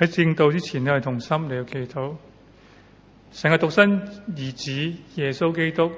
喺正道之前，我哋同心嚟去祈禱。成個獨生兒子耶穌基督，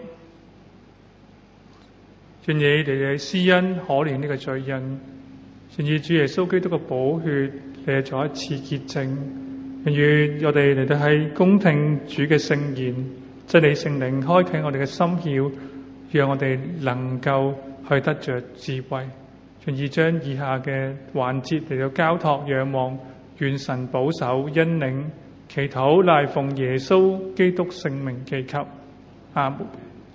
願你哋嘅施恩可憐呢個罪人，願意主耶穌基督嘅寶血嚟做一次潔淨，願我哋嚟到喺恭聽主嘅聖言，真理聖靈開啟我哋嘅心竅，讓我哋能夠去得着智慧。願意將以下嘅環節嚟到交託仰望，願神保守恩領，祈禱乃奉耶穌基督聖名祈求，阿門。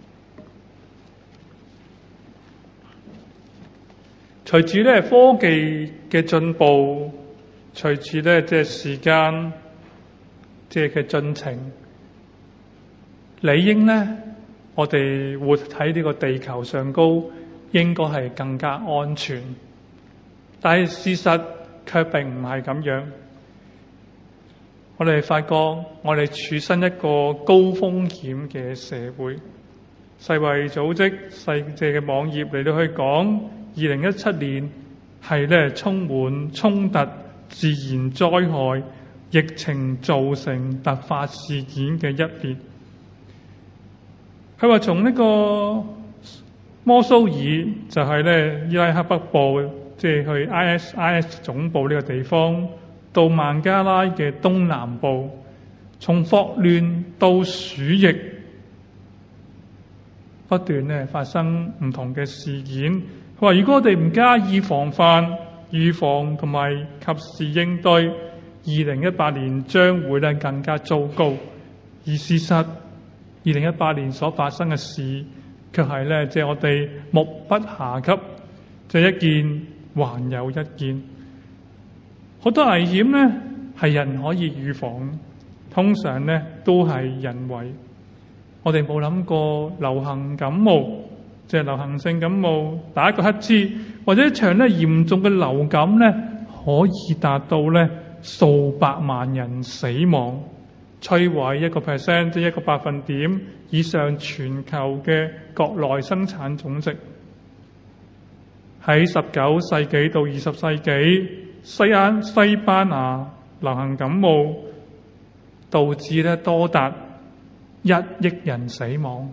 隨住咧科技嘅進步，隨住咧即係時間即係嘅進程，理應咧我哋活喺呢個地球上高，應該係更加安全。但係事實卻並唔係咁樣。我哋發覺我哋處身一個高風險嘅社會。世衛組織世界嘅網頁嚟到去講，2017年係咧充滿衝突、自然災害、疫情造成突發事件嘅一年。佢話從呢個摩蘇爾就係咧伊拉克北部，即係去 ISIS 總部呢個地方，到孟加拉嘅東南部，從霍亂到鼠疫，不斷咧發生唔同嘅事件。佢話如果我哋唔加以防範、預防同埋及時應對，2018年將會咧更加糟糕。而事實2018年所發生嘅事，卻係咧即係我哋目不暇給，就一件還有一件。好多危險咧係人可以預防，通常咧都係人為。我哋冇諗過流行感冒，即係流行性感冒，打一個乞嗤，或者一場咧嚴重嘅流感咧，可以達到咧數百萬人死亡，摧毀1%，即係1%以上全球嘅國內生產總值。喺19世紀到20世紀，西班牙流行感冒導致咧多達1億人死亡。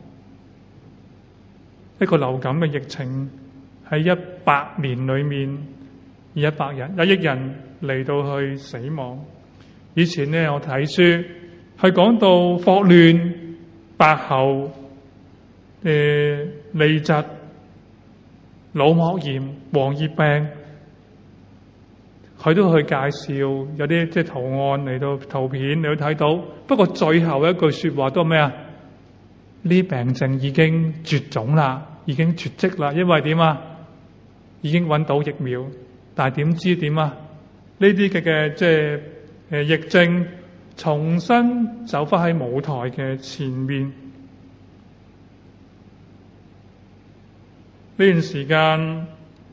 一個流感嘅疫情喺100年裏面，1億人嚟到去死亡。以前呢，我睇書係講到霍亂、白喉、痢疾、腦膜炎、黃熱病，佢都去介紹有啲即係圖案嚟到圖片，你都睇到。不過最後一句說話都係咩啊？呢病症已經絕種啦，已經絕迹啦。因為點啊？已經揾到疫苗，但係點知點啊？呢啲嘅即係疫症重新走翻喺舞台嘅前面。呢段時間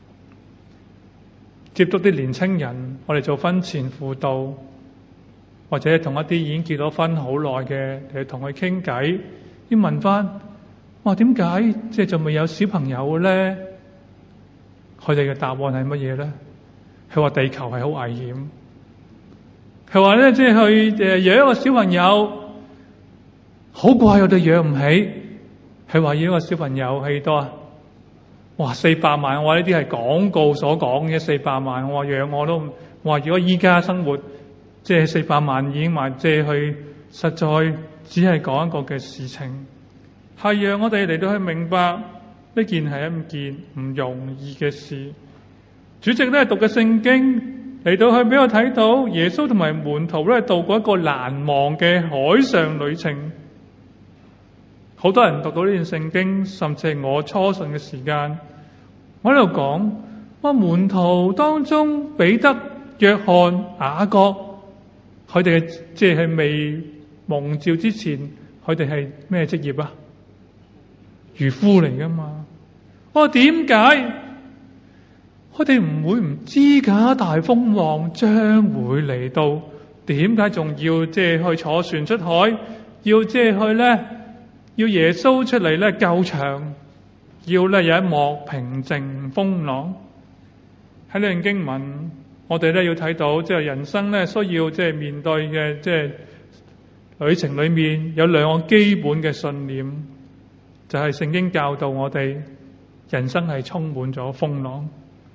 接觸啲年青人，我哋做婚前輔導，或者同一啲已經結咗婚好耐嘅嚟同佢傾偈，要問翻：哇，點解即係仲未有小朋友嘅咧？佢哋嘅答案係乜嘢咧？佢話地球係好危險。佢話咧，即係去養一個小朋友好貴，我哋養唔起。佢話要一個小朋友係多啊？哇，400萬！我話呢啲係廣告所講嘅400萬。我話養我都，我話如果依家生活即係400萬已經賣，即係去實在只係講一個嘅事情，係讓我哋嚟到去明白呢件係一件唔容易嘅事。主席咧讀嘅聖經嚟到去俾我睇到耶穌同埋門徒咧度過一個難忘嘅海上旅程。好多人讀到呢段聖經，甚至係我初信嘅時間，我喺度講：哇，門徒當中彼得、約翰、雅各，佢哋即係未蒙召之前，佢哋係咩職業啊？漁夫嚟噶嘛？我話點解佢哋唔會唔知噶？大風浪將會嚟到，點解仲要即係去坐船出海？要即係去咧？要耶穌出嚟咧救場，要咧有一幕平靜風浪。喺呢段經文， 我哋咧要睇到，即係人生咧需要即係面對嘅即係旅程裏面有兩個基本嘅信念，就係聖經教導我哋人生係充滿咗風浪。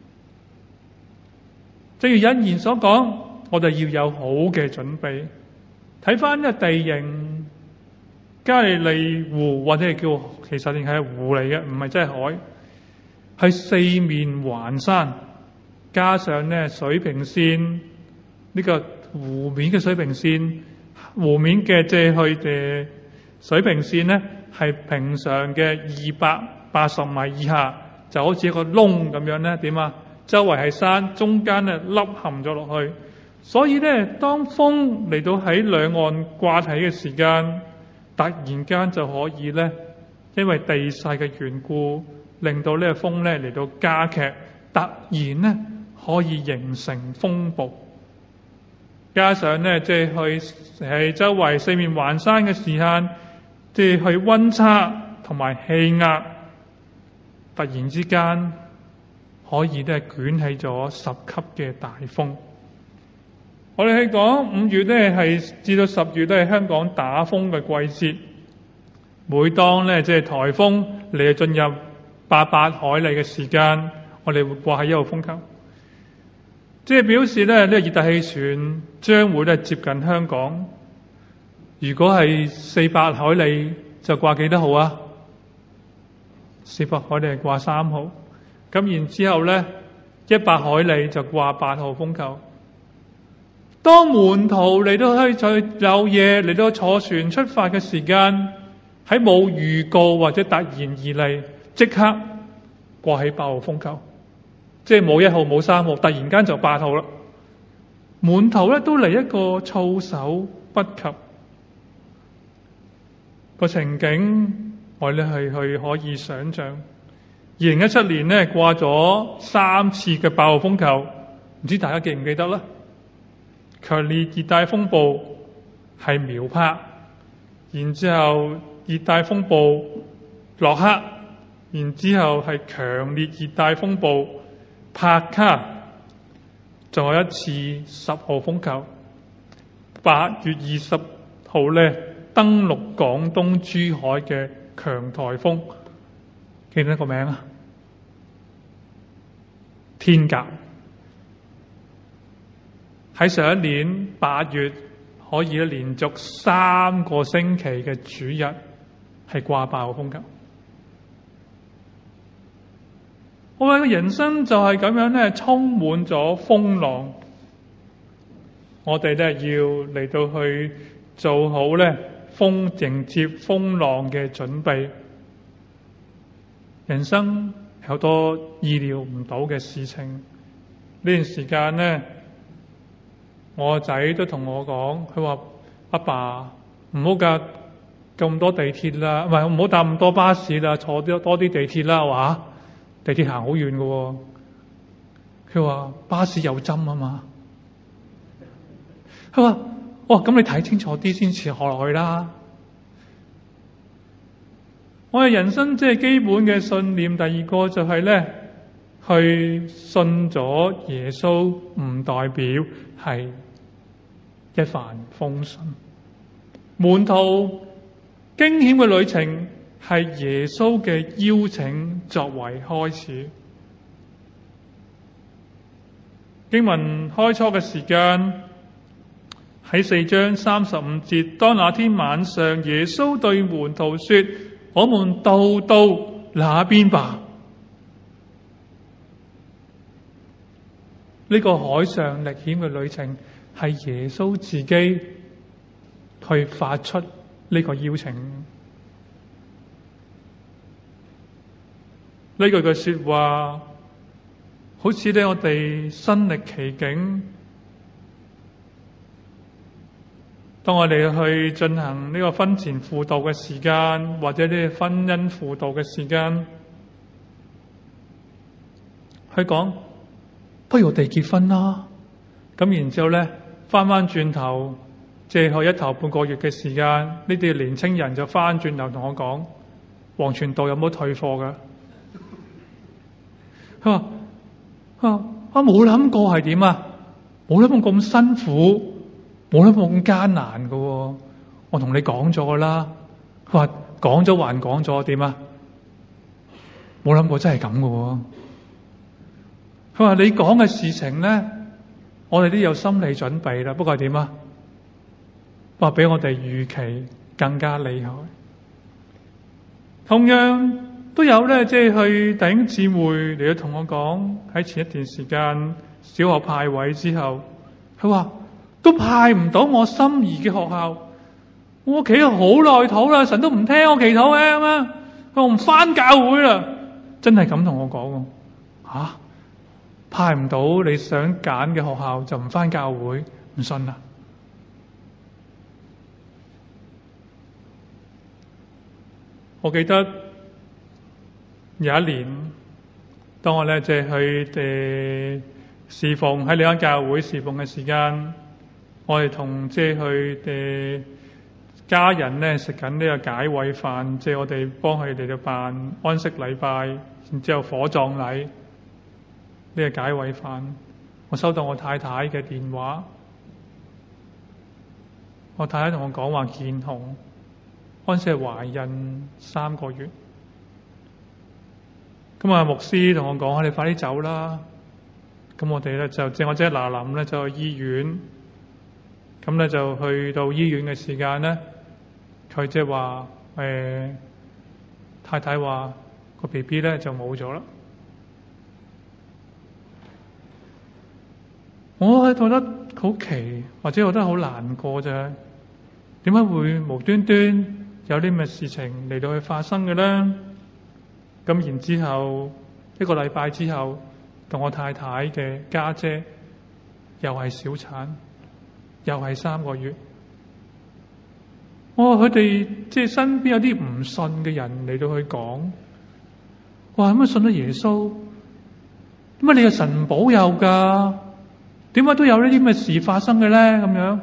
正如引言所講，我哋要有好嘅準備。睇翻呢個地形，加利利湖或者係叫，其實定係湖嚟嘅，唔係真係海，係四面環山，加上呢水平線，呢個湖面嘅水平線，湖面嘅即係去水平線呢係平常嘅280米以下，就好似一個窿咁樣呢，點啊？周圍係山，中間呢凹陷咗落去，所以呢，當風嚟到喺兩岸颳起嘅時間，突然間就可以呢，因為地勢嘅緣故，令到呢個風呢嚟到加劇，突然呢可以形成風暴。加上呢，即係去喺周圍四面環山嘅時間，即係去溫差同埋氣壓，突然之間可以咧捲起咗10級嘅大風。我哋去講5月咧係至到10月都係香港打風嘅季節。每當咧即係颱風嚟進入88海里嘅時間，我哋會掛喺1號風球，即係表示咧呢個熱帶氣旋將會咧接近香港。如果係400海里就掛幾多號啊？400海里係掛3號。咁然之後咧，100海里就掛8號風球。當門徒嚟到去漏夜嚟到坐船出發嘅時間，喺冇預告或者突然而嚟，即刻掛起8號風球，即係冇1號冇3號，突然間就8號啦。門徒咧都嚟一個措手不及個情景，我哋係去可以想象。2017年呢掛咗3次嘅8號風球，唔知大家記唔記得啦？強烈熱帶風暴係苗柏，然之後熱帶風暴洛克，然之後係強烈熱帶風暴帕卡，仲有一次10號風球，8月20號呢登陸廣東珠海嘅強颱風，記得個名啊？天鴿。喺上一年8月可以連續3個星期嘅主日係掛8號風球。我話個人生就係咁樣咧，充滿咗風浪。我哋咧要嚟到去做好咧迎接風浪嘅準備。人生有好多意料唔到嘅事情。呢段時間呢，我個仔都同我講，佢話阿爸唔好搭咁多地鐵啦，唔係唔好搭咁多巴士啦，坐多啲地鐵啦。話地鐵行好遠㗎，佢話巴士有針啊嘛。佢話咁你睇清楚啲先至學落去啦。我哋人生即係基本嘅信念，第二個就係咧，去信咗耶穌唔代表係一帆風順。門徒驚險嘅旅程係耶穌嘅邀請作為開始。經文開初嘅時間喺4章35節，當那天晚上，耶穌對門徒說：我們渡到那邊吧。呢個海上歷險嘅旅程係耶穌自己去發出呢個邀請。呢句嘅說話好似咧我哋身歷其境。當我哋去進行呢個婚前輔導嘅時間，或者呢個婚姻輔導嘅時間，去講不如我哋結婚啦。咁然之後咧，翻轉頭，借去1頭半個月嘅時間，呢啲年青人就翻轉頭同我講：黃傳道有冇退貨㗎？佢話我冇諗過係點啊！ 冇諗過咁辛苦，冇諗過咁艱難噶。我同你講咗噶啦。佢話講咗還講咗，點啊？冇諗過真係咁噶。佢話你講嘅事情咧，我哋都有心理準備啦。不過點啊？話比我哋預期更加厲害。同樣都有咧，即係去弟兄姊妹嚟到同我講，喺前一段時間小學派位之後，佢話都派唔到我心儀嘅學校。我企咗好耐禱啦，神都唔聽我祈禱嘅咁啊！我唔返教會啦，真係咁同我講喎。派唔到你想揀嘅學校就唔返教會，唔信啦。我記得有一年，當我咧即係去侍奉喺呢間教會侍奉嘅時間，我哋同即係去家人咧食緊呢個解穢飯，即係我哋幫佢哋就辦安息禮拜，然之後火葬禮呢個解穢飯。我收到我太太嘅電話，我太太同我講話見紅，安息係懷孕3個月。咁啊，牧師同我講：你快啲走啦！咁我哋咧就我即係嗱臨咧就去醫院。咁咧就去到醫院嘅時間咧，佢即係話太太話個 BB 咧就冇咗啦。我係覺得好奇，或者覺得好難過啫。點解會無端端有啲咁嘅事情嚟到去發生嘅咧？咁然之後1個禮拜之後，同我太太嘅家姐又係小產，又係3個月。佢哋即係身邊有啲唔信嘅人嚟到去講，哇！點解信咗耶穌？點解你嘅神保佑噶？點解都有呢啲咁嘅事發生嘅咧？咁樣，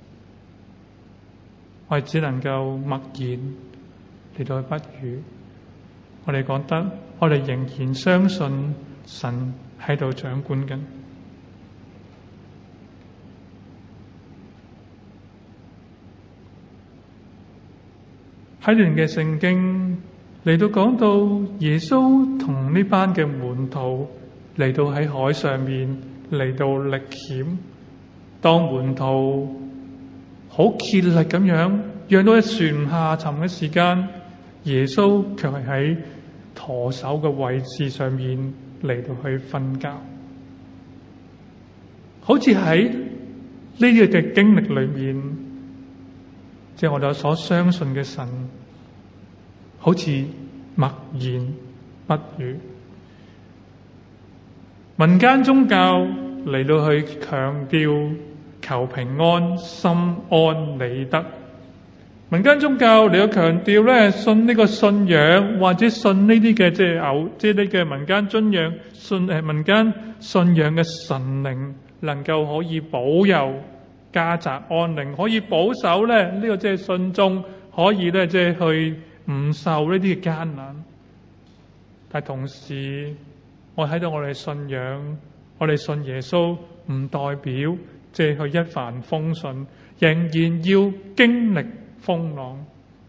我哋只能夠默然嚟到去不語。我哋覺得，我哋仍然相信神喺度掌管緊。喺段嘅聖經嚟到講到耶穌同呢班嘅門徒嚟到喺海上面嚟到歷險，當門徒好竭力咁樣讓到一船下沉嘅時間，耶穌卻係喺舵手嘅位置上面嚟到去瞓覺。好似喺呢啲嘅經歷裏面，即係我哋所相信嘅神，好似默然不語。民間宗教嚟到去強調求平安、心安理得。民間宗教嚟到強調咧，信呢個信仰或者信呢啲嘅即係呢嘅民間信仰，民間信仰嘅神靈能夠可以保佑家宅安寧，可以保守咧呢個即係信眾可以咧即係去唔受呢啲嘅艱難。但同時，我睇到我哋信仰，我哋信耶穌，唔代表即係去一帆風順，仍然要經歷風浪。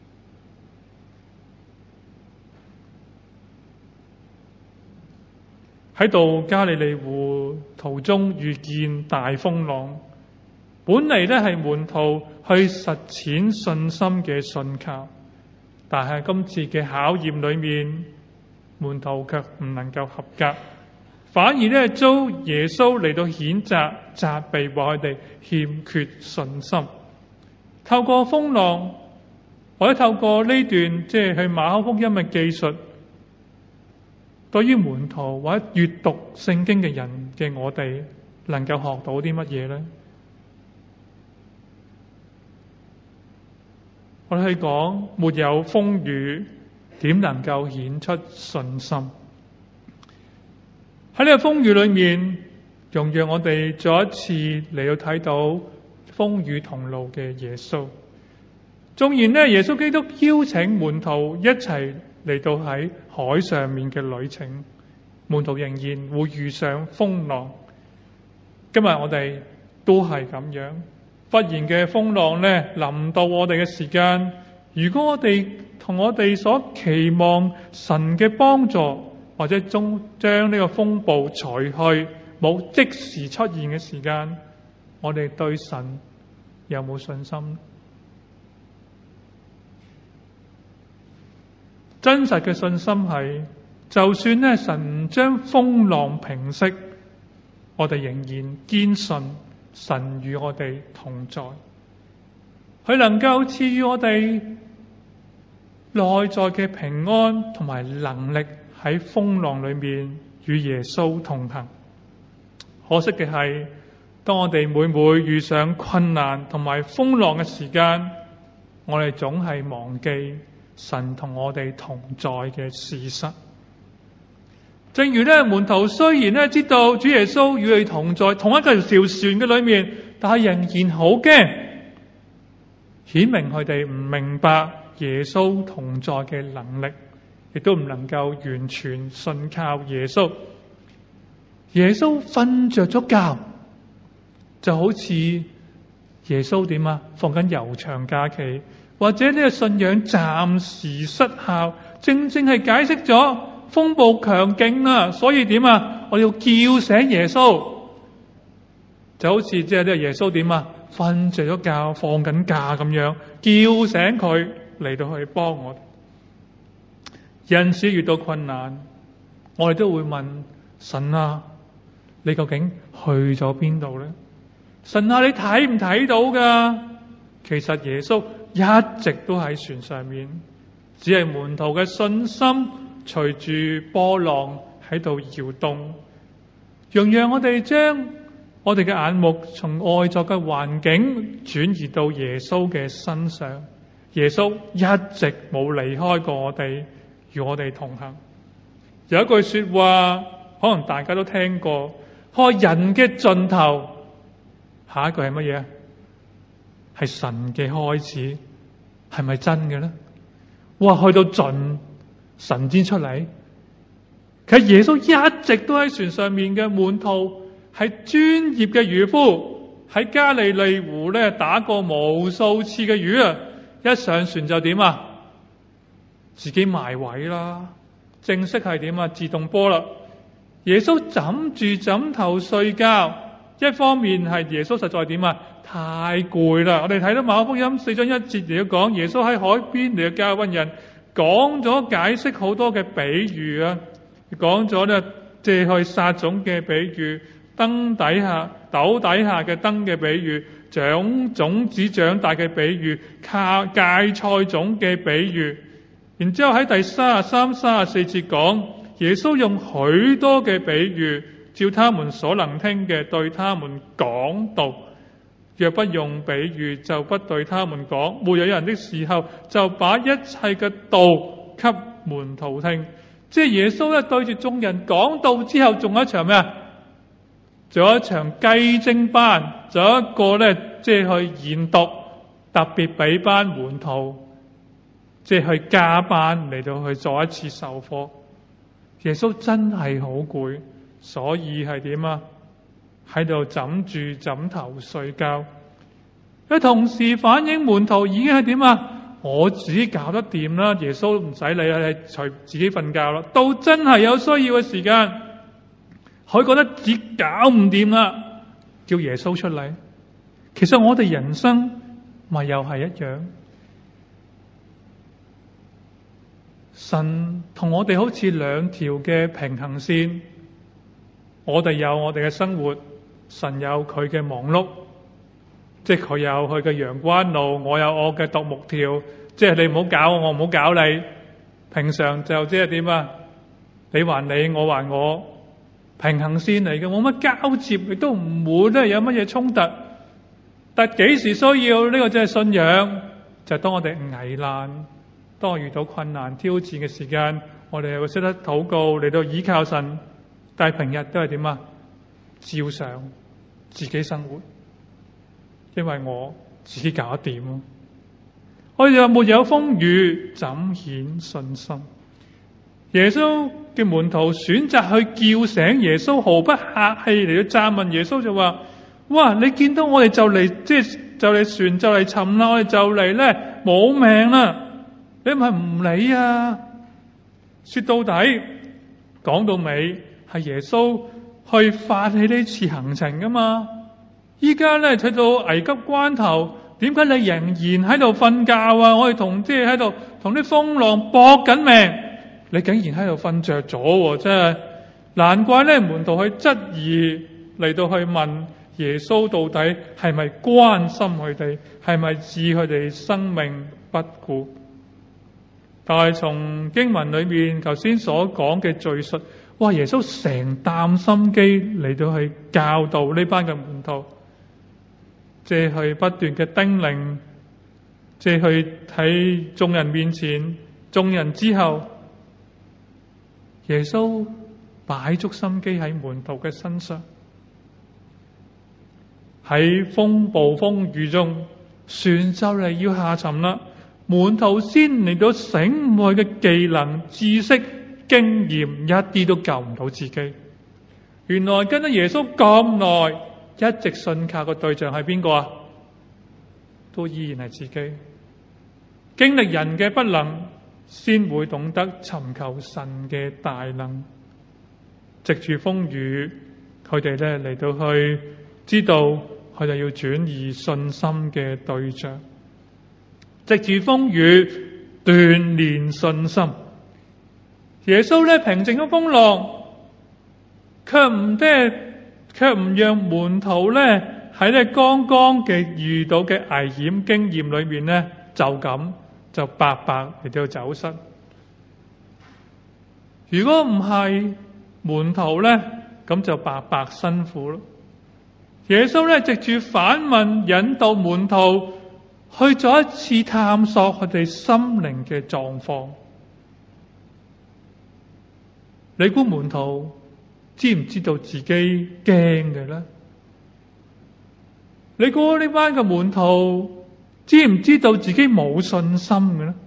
喺度加利利湖途中遇見大風浪，本嚟咧係門徒去實踐信心嘅信靠，但係今次嘅考驗裏面，門徒卻唔能夠合格，反而咧遭耶穌嚟到譴責責備，話佢哋欠缺信心。透過風浪，或者透過呢段即係去馬可福音嘅記述，對於門徒或者閱讀聖經嘅人嘅我哋，能夠學到啲乜嘢呢？我哋去講，沒有風雨，點能夠顯出信心？喺呢個風雨裏面，容讓我哋再一次嚟到睇到風雨同路嘅耶穌。縱然呢，耶穌基督邀請門徒一齊嚟到喺海上面嘅旅程，門徒仍然會遇上風浪。今日我哋都係咁樣。忽然嘅風浪咧臨到我哋嘅時間，如果我哋同我哋所期望神嘅幫助，或者將呢個風暴除去，冇即時出現嘅時間，我哋對神有冇信心？真實嘅信心係，就算咧神唔將風浪平息，我哋仍然堅信神與我哋同在，佢能夠賜予我哋內在嘅平安同埋能力，喺風浪裏面與耶穌同行。可惜嘅係，當我哋每遇上困難同埋風浪嘅時間，我哋總係忘記神同我哋同在嘅事實。正如咧，門徒雖然咧知道主耶穌與佢同在同一個條船嘅裏面，但係仍然好驚，顯明佢哋唔明白耶穌同在嘅能力，亦都唔能夠完全信靠耶穌。耶穌瞓着咗覺，就好似耶穌點啊？放緊悠長假期，或者呢個信仰暫時失效，正正係解釋咗風暴強勁啦。所以點啊？我要叫醒耶穌，就好似即係呢個耶穌點啊？瞓着咗覺，放緊假咁樣，叫醒佢嚟到去幫我。有陣時遇到困難，我哋都會問神啊，你究竟去咗邊度呢？神啊，你睇唔睇到噶？其實耶穌一直都喺船上面，只係門徒嘅信心隨住波浪喺度搖動，讓我哋將我哋嘅眼目從外在嘅環境轉移到耶穌嘅身上。耶穌一直冇離開過我哋，與我哋同行。有一句說話，可能大家都聽過，看人嘅盡頭，下一句係乜嘢？係神嘅開始，係咪真嘅咧？哇，去到盡，神先出嚟。其實耶穌一直都喺船上面嘅，門徒係專業嘅漁夫，喺加利利湖咧打過無數次嘅魚啊！一上船就點啊？自己埋位啦，正式係點啊？自動波啦。耶穌枕住枕頭睡覺，一方面係耶穌實在點啊？太攰啦。我哋睇到馬可福音4章1節嚟到講，耶穌喺海邊嚟到教訓人，講咗解釋好多嘅比喻啊，講咗咧借去撒種嘅比喻，燈底下斗底下嘅燈嘅比喻，種子長大嘅比喻，芥菜種嘅比喻。然之後喺第33、34節講，耶穌用許多嘅比喻，照他們所能聽嘅對他們講道。若不用比喻，就不對他們講。沒有人的時候，就把一切嘅道給門徒聽。即係耶穌咧對住眾人講道之後，仲有一場咩啊？仲有一場雞精班，仲有一個咧即係去研讀，特別俾班門徒即係去加班嚟到去做一次授課。耶穌真係好攰，所以係點啊？喺度枕住枕頭睡覺。佢同時反映門徒已經係點啊？我自己搞得掂啦，耶穌唔使理啦，你隨自己瞓覺啦。到真係有需要嘅時間，佢覺得自己搞唔掂啦，叫耶穌出嚟。其實我哋人生咪又係一樣，神同我哋好似兩條嘅平衡線，我哋有我哋嘅生活，神有佢嘅忙碌，即係佢有佢嘅陽關路，我有我嘅獨木橋，即係你唔好搞我，我唔好搞你。平常就即係點啊？你還你，我還我，平衡線嚟嘅，冇乜交接，亦都唔會咧有乜嘢衝突。但幾時需要呢個即係信仰？就係當我哋危難，當我遇到困難挑戰嘅時間，我哋係會識得禱告嚟到依靠神。但係平日都係點啊？照常自己生活，因為我自己搞得掂。我哋又沒有風雨，怎顯信心？耶穌嘅門徒選擇去叫醒耶穌，毫不客氣嚟到讚問耶穌，就話： 哇！你見到我哋就嚟就嚟船就嚟沉啦，我哋就嚟咧冇命啦，你咪唔理啊？說到底，講到尾係耶穌去發起呢次行程噶嘛。依家咧睇到危急關頭，點解你仍然喺度瞓覺啊？我哋同喺度同啲風浪搏緊命，你竟然喺度瞓着咗，真係難怪咧門徒去質疑，嚟到去問耶穌到底係咪關心佢哋，係咪置佢哋生命不顧？但係從經文裏面頭先所講嘅敘述，哇！耶穌成擔心機嚟到去教導呢班嘅門徒，借去不斷嘅叮嚀，借去喺眾人面前、眾人之後，耶穌擺足心機喺門徒嘅身上。喺風暴風雨中，船就嚟要下沉啦，門徒先嚟到醒悟佢嘅技能、知識、經驗，一啲都救唔到自己。原來跟咗耶穌咁耐，一直信靠嘅對象係邊個啊？都依然係自己。經歷人嘅不能，先會懂得尋求神嘅大能。藉住風雨，佢哋咧嚟到去知道佢哋要轉移信心嘅對象。藉住風雨鍛煉信心。耶穌咧平靜咗風浪，卻唔讓門徒咧喺咧剛剛嘅遇到嘅危險經驗裏面咧就白白嚟到走失。如果唔係門徒咧，咁就白白辛苦咯。耶穌咧藉住反問引導門徒去再一次探索佢哋心靈嘅狀況。你估門徒知唔知道自己驚嘅咧？你估呢班嘅門徒知唔知道自己冇信心嘅咧？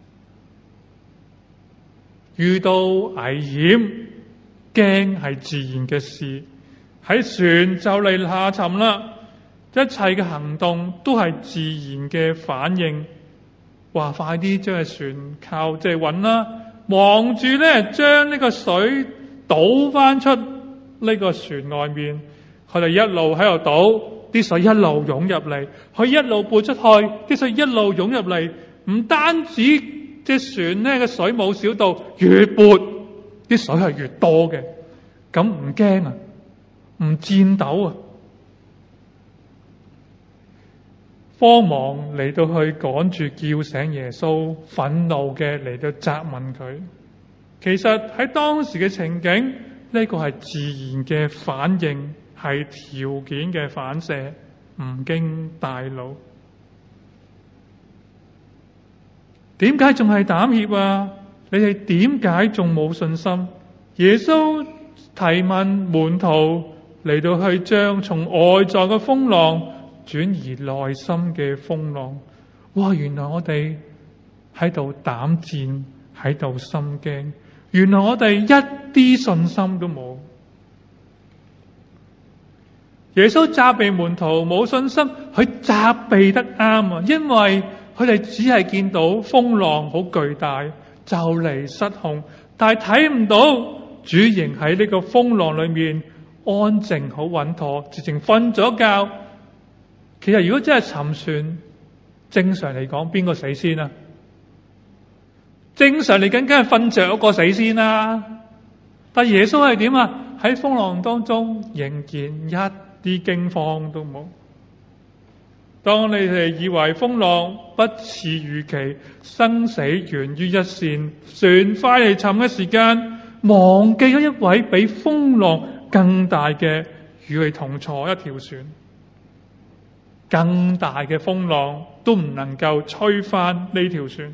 遇到危險，驚係自然嘅事。喺船就嚟下沉啦，一切嘅行動都係自然嘅反應。話快啲將個船靠穩啦，望住咧將呢個水倒翻出呢個船外面。佢哋一路喺度倒，啲水一路湧入嚟，佢一路撥出去，啲水一路湧入嚟。唔單止隻船咧嘅水冇少到，越撥啲水係越多嘅。咁唔驚啊？唔顫抖啊？慌忙嚟到去趕住叫醒耶穌，憤怒嘅嚟到責問佢。其實喺當時嘅情景，呢個係自然嘅反應，係條件嘅反射，唔經大腦。點解仲係膽怯啊？你哋點解仲冇信心？耶穌提問門徒，嚟到去將從外在嘅風浪轉移內心嘅風浪。哇！原來我哋喺度膽戰，喺度心驚。原來我哋一啲信心都冇。耶穌責備門徒冇信心，佢責備得啱啊！因為佢哋只係見到風浪好巨大，就嚟失控，但係睇唔到主仍喺呢個風浪裏面安靜好穩妥，直情瞓咗覺。其實如果真係沉船，正常嚟講邊個死先啊？正常嚟緊梗係瞓着嗰個死先啦。但耶穌係點啊？喺風浪當中仍然一啲驚慌都冇。當你哋以為風浪不似預期，生死懸於一線，船快嚟沉嘅時間，忘記咗一位比風浪更大嘅與佢同坐一條船，更大嘅風浪都唔能夠吹翻呢條船。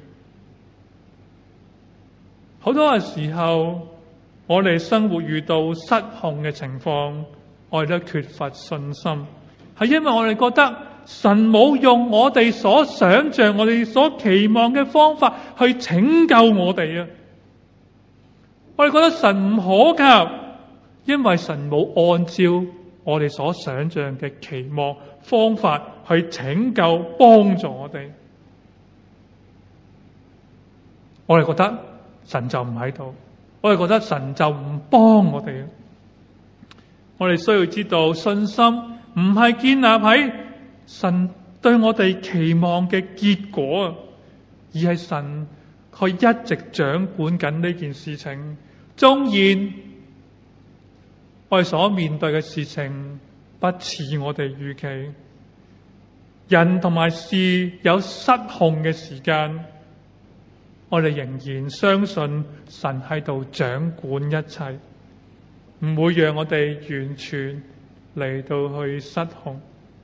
好多嘅時候，我哋生活遇到失控嘅情況，我哋都缺乏信心，係因為我哋覺得神冇用我哋所想象、我哋所期望嘅方法去拯救我哋啊！我哋覺得神唔可靠，因為神冇按照我哋所想象嘅期望方法去拯救幫助我哋。我哋覺得神就唔喺度，我哋覺得神就唔幫我哋。我哋需要知道，信心唔係建立喺神對我哋期望嘅結果，而係神佢一直掌管緊呢件事情。縱然我哋所面對嘅事情不似我哋預期，人同埋事有失控嘅時間，我哋仍然相信神喺度掌管一切，唔會讓我哋完全嚟到去失控。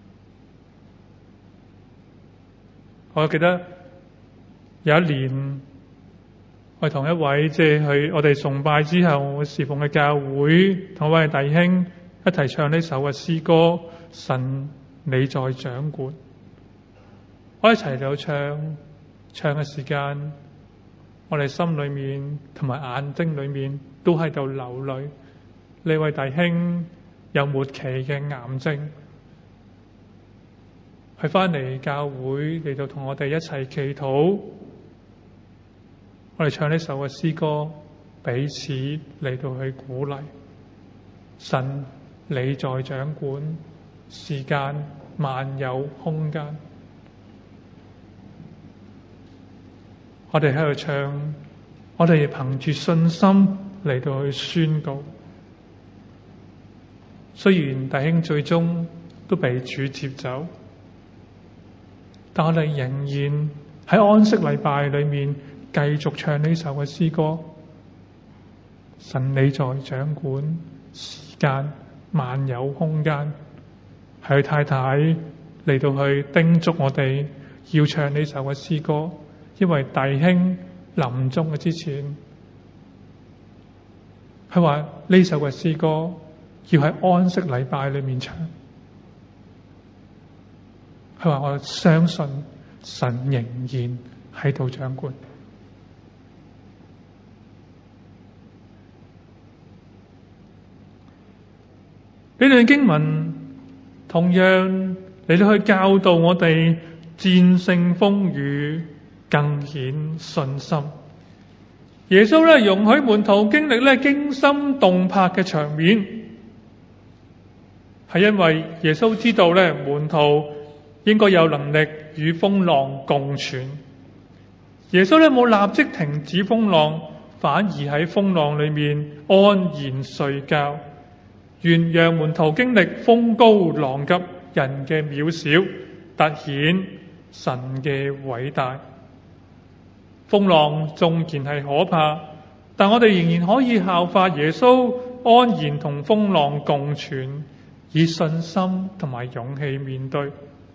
我記得有一年，我同一位去我哋崇拜之後侍奉嘅教會同一位弟兄一齊唱呢首嘅詩歌《神你在掌管》。我一齊就唱嘅時間，我哋心裏面同埋眼睛裏面都喺度流淚。呢位弟兄有末期嘅癌症，佢翻嚟教會嚟到同我哋一齊祈禱，我哋唱呢首嘅詩歌，彼此嚟到去鼓勵。神你在掌管，時間萬有空間。我哋喺度唱，我哋憑住信心嚟到去宣告。雖然弟兄最終都被主接走，但我哋仍然喺安息禮拜裏面繼續唱呢首嘅詩歌。神你在掌管，時間萬有空間。係佢太太嚟到去叮囑我哋要唱呢首嘅詩歌，因為弟兄臨終嘅之前，佢話呢首嘅詩歌要喺安息禮拜裏面唱。佢話我相信神仍然喺度掌管。呢段經文同樣嚟到去教導我哋戰勝風雨，更顯信心。耶穌咧容許門徒經歷咧驚心動魄嘅場面，係因為耶穌知道咧門徒應該有能力與風浪共存。耶穌咧冇立即停止風浪，反而喺風浪裏面安然睡覺，願讓門徒經歷風高浪急，人嘅渺小，凸顯神嘅偉大。風浪縱然係可怕，但我哋仍然可以效法耶穌，安然同風浪共存，以信心同埋勇氣面對。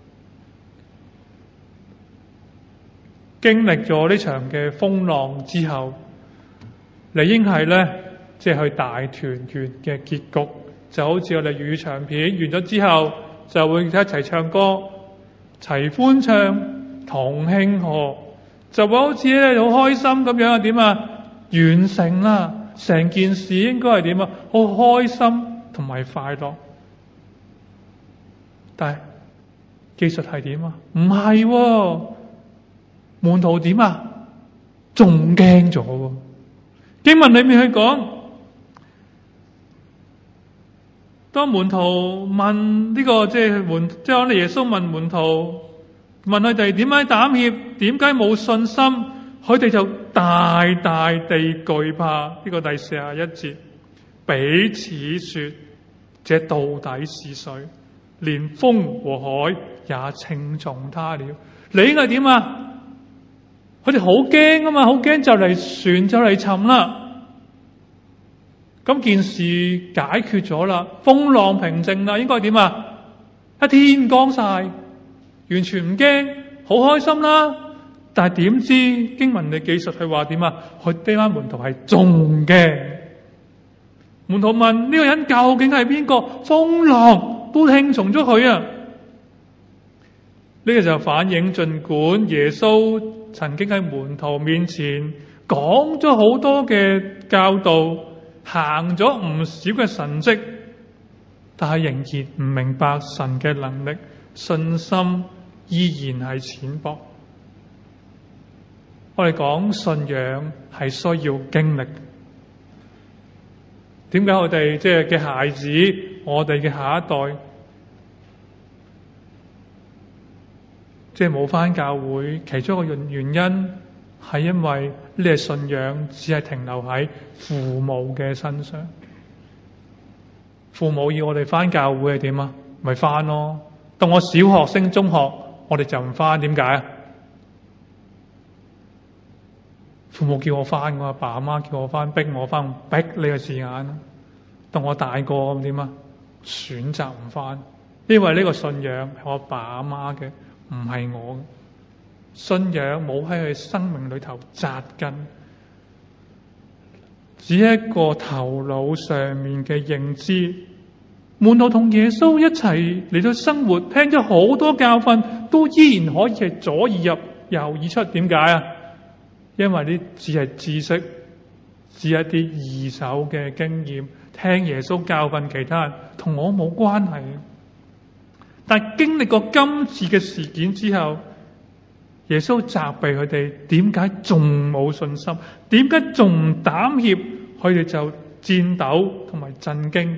經歷咗呢場嘅風浪之後，理應係咧即係去大團圓嘅結局，就好似我哋粵語長片完咗之後，就會一齊唱歌，齊歡唱，同慶賀，就會好似咧好開心咁樣啊？點啊？完成啦！成件事應該係點啊？好開心同埋快樂。但係技術係點啊？唔係喎，門徒點啊？仲驚咗喎。經文裏面去講，當門徒問呢個即係我哋耶穌問門徒，問佢哋點解膽怯，點解冇信心，佢哋就大大地懼怕。呢個第41節，彼此說：這到底是誰？連風和海也稱頌他了。你應該點啊？佢哋好驚啊嘛，好驚就嚟船就嚟沉啦。咁件事解決咗啦，風浪平靜啦，應該點啊？一天光晒，完全唔驚，好開心啦。但係點知經文嘅記述係話點啊？佢呢班門徒係仲驚。門徒問呢個人究竟係邊個？風浪都聽從咗佢啊！呢個就反映，儘管耶穌曾經喺門徒面前講咗好多嘅教導，行咗唔少嘅神蹟， 但係仍然唔明白神嘅能力，信心依然係淺薄。我哋講信仰係需要經歷。點解我哋嘅孩子，我哋嘅下一代，冇返教會？其中一個原因係因為呢個信仰只係停留喺父母嘅身上。父母要我哋返教會係點啊？咪返咯。到我小學升中學，我哋就唔返。點解啊？父母叫我返，我阿爸阿媽叫我返，逼我返，逼呢個字眼。到我大個咁點啊？選擇唔返，因為呢個信仰係我阿爸阿媽嘅，唔係我嘅。信仰冇喺佢生命裏頭扎根，只係一個頭腦上面嘅認知。門徒同耶穌一齊嚟到生活，聽咗好多教訓，都依然可以係左耳入右耳出。點解啊？因為呢只係知識，只係一啲二手嘅經驗。聽耶穌教訓其他人，同我冇關係。但經歷過今次嘅事件之後，耶穌責備佢哋，點解仲冇信心？點解仲唔膽怯？佢哋就顫抖同埋震驚。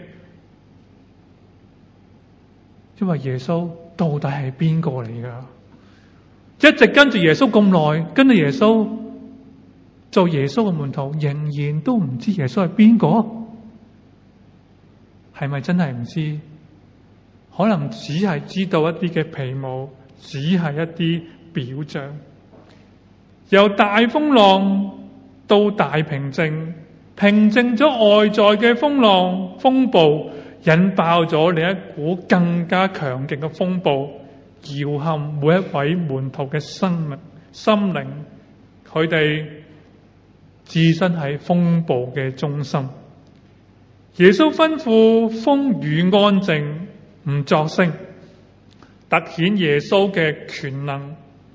因為耶穌到底係邊個嚟噶？一直跟住耶穌咁耐，跟住耶穌做耶穌嘅門徒，仍然都唔知耶穌係邊個？係咪真係唔知？可能只係知道一啲嘅皮毛，只係一啲表象。由大風浪到大平靜，平靜咗外在嘅風暴，引爆咗另一股更加強勁嘅風暴，搖撼每一位門徒嘅心靈，佢哋置身喺風暴嘅中心。耶穌吩咐風雨安靜，唔作聲，凸顯耶穌嘅權能，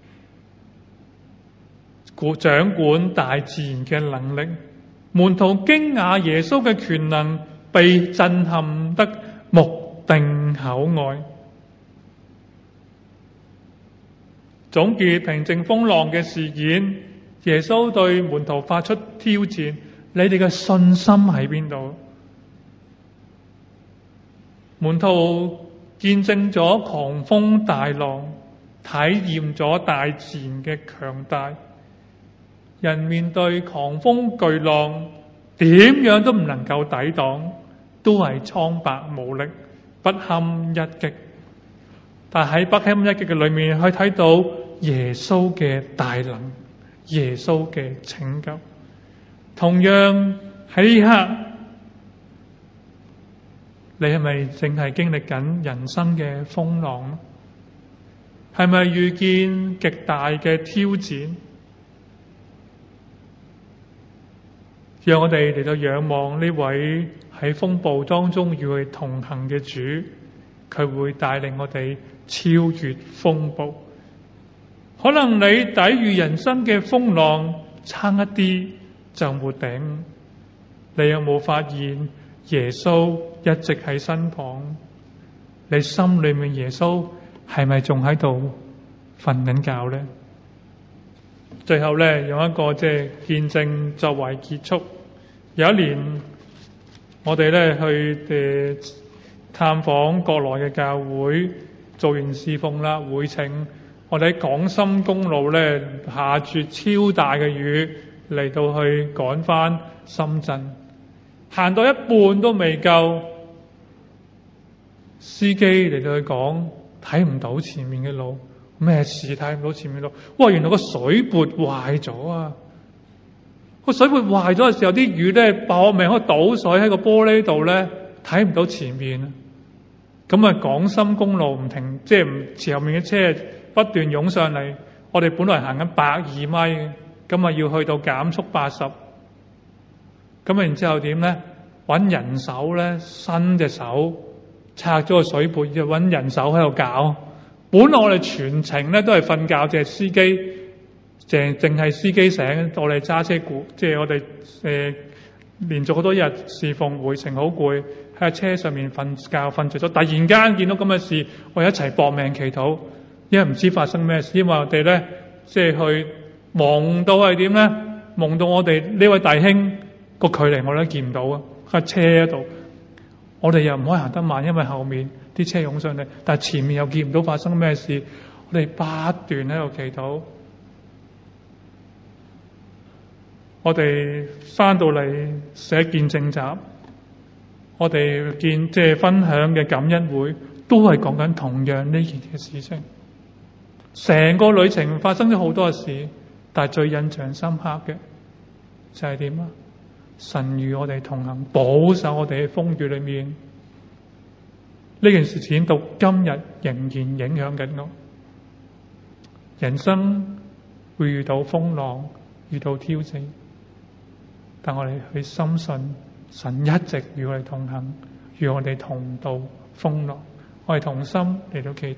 掌管大自然嘅能力。門徒驚訝耶穌嘅權能，被震撼得目定口呆。總結平靜風浪嘅事件，耶穌對門徒發出挑戰：你哋嘅信心喺邊度？門徒見證咗狂風大浪，體驗咗大自然嘅強大。人面對狂風巨浪，點樣都唔能夠抵擋，都係蒼白無力，不堪一擊。但喺不堪一擊嘅裏面，可以睇到耶穌嘅大能，耶穌嘅拯救。同樣喺呢刻，你係咪正係經歷緊人生嘅風浪？係咪遇見極大嘅挑戰？讓我哋嚟到仰望呢位喺風暴當中與佢同行嘅主，佢會帶領我哋超越風暴。可能你抵禦人生嘅風浪差一啲就沒頂，你有冇發現耶穌一直喺身旁？你心裏面耶穌係咪仲喺度瞓緊覺呢？最後咧，用一個見證作為結束。有一年，我哋咧去探訪國內嘅教會，做完侍奉啦，會程，我哋喺廣深公路咧下住超大嘅雨嚟到去趕返深圳，行到一半都未夠，司機嚟到去講睇唔到前面嘅路。咩事睇唔到前面路？哇！原來個水撥壞咗啊！個水撥壞咗嘅時候，啲雨咧搏命喺度倒水喺個玻璃度咧，睇唔到前面。咁啊，廣深公路唔停，前面嘅車不斷湧上嚟。我哋本來行緊120米，咁啊要去到減速80。咁然之後點咧？搵人手咧，伸隻手拆咗個水撥，要搵人手喺度搞。本來我哋全程咧都係瞓覺，淨係司機，淨係司機醒，我哋揸車攰，我哋連續好多日侍奉會程好攰， 喺車上面瞓覺瞓着咗，突然間見到咁嘅事，我哋一齊搏命祈禱，因為唔知發生咩事，因為我哋咧即係去望到係點咧，望到我哋呢位弟兄個距離我哋都見唔到啊，喺車度，我哋又唔可以行得慢，因為後面啲車湧上嚟，但係前面又見唔到發生咩事，我哋不斷喺度祈禱。我哋翻到嚟寫見證集，我哋即係分享嘅感恩會，都係講緊同樣呢件嘅事情。成個旅程發生咗好多事，但係最印象深刻嘅就係點啊？神與我哋同行，保守我哋喺風雨裏面。呢件事情到今日仍然影響緊我。人生會遇到風浪，遇到挑戰，但我哋去深信神一直與我哋同行，與我哋同渡風浪。我哋同心嚟到祈禱。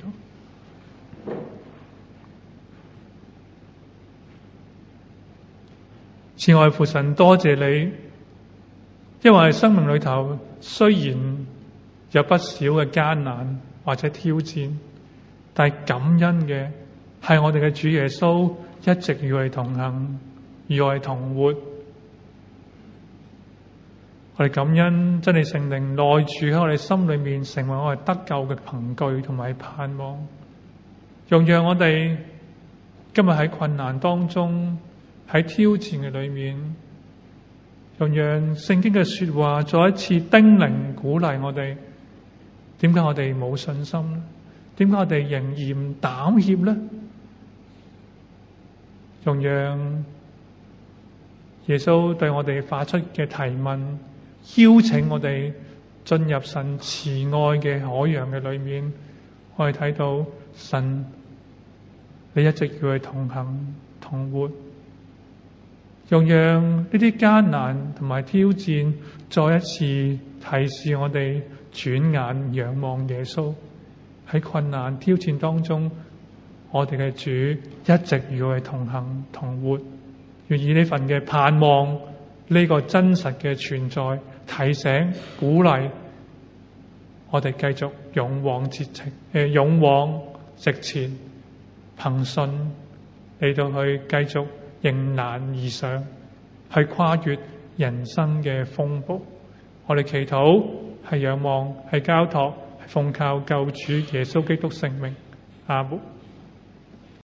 慈愛父神，多謝你，因為生命裏頭雖然有不少嘅艱難或者挑戰，但係感恩嘅係我哋嘅主耶穌一直與我哋同行，與我哋同活。我哋感恩真理聖靈內住喺我哋心裏面，成為我哋得救嘅憑據同埋盼望，容讓我哋今日喺困難當中，喺挑戰嘅裏面，容讓聖經嘅說話再一次叮嚀鼓勵我哋。點解我哋冇信心呢？點解我哋仍然膽怯呢？容讓耶穌對我哋發出嘅提問，邀請我哋進入神慈愛嘅海洋嘅裏面。我哋睇到神，你一直與佢同行同活，容讓呢啲艱難同埋挑戰再一次提示我哋轉眼仰望耶穌。喺困難挑戰當中，我哋嘅主一直與我哋同行同活，願意呢份嘅盼望，呢個真實嘅存在，提醒鼓勵我哋繼續勇往直前，憑信嚟到去繼續迎難而上，去跨越人生嘅風暴。我哋祈禱係仰望，係交託，係奉靠救主耶穌基督聖名。阿門。